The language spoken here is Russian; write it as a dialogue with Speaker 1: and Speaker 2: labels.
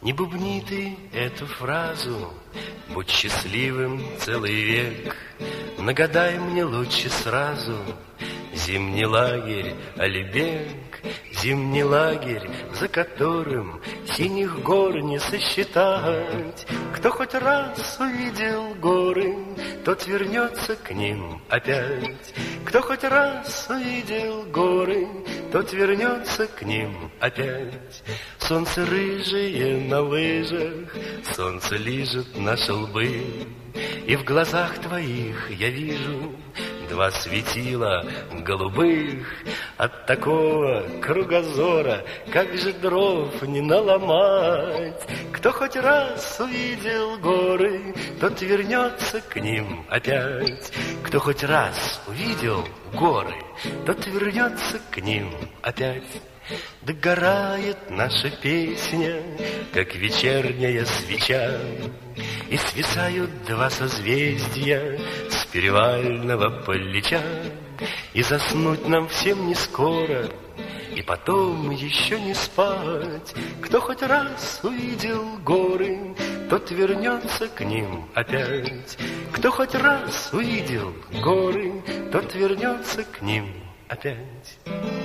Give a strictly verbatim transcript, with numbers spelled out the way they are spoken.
Speaker 1: Не бубни ты эту фразу, будь счастливым целый век. Нагадай мне лучше сразу зимний лагерь, али бег. Зимний лагерь, за которым синих гор не сосчитать. Кто хоть раз увидел горы, тот вернется к ним опять. Кто хоть раз увидел горы, тот вернется к ним опять. Солнце рыжее на лыжах, солнце лижет наши лбы, и в глазах твоих я вижу два светила голубых. От такого кругозора как же дров не наломать. Кто хоть раз увидел горы, тот вернется к ним опять. Кто хоть раз увидел горы, тот вернется к ним опять. Догорает наша песня, как вечерняя свеча, и свисают два созвездия с перевального плеча. И заснуть нам всем не скоро, и потом еще не спать. Кто хоть раз увидел горы, тот вернется к ним опять. Кто хоть раз увидел горы, тот вернется к ним опять.